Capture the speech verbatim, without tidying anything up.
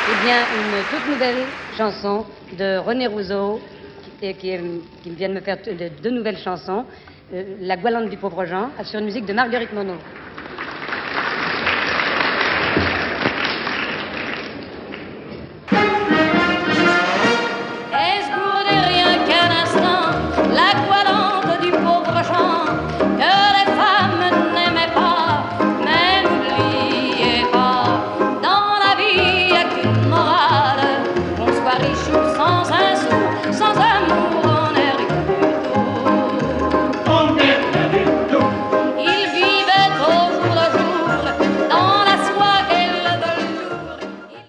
Eh bien, une toute nouvelle chanson de René Rousseau, qui, qui, qui vient de me faire deux nouvelles chansons. Euh, La Goualante du pauvre Jean, sur une musique de Marguerite Monod.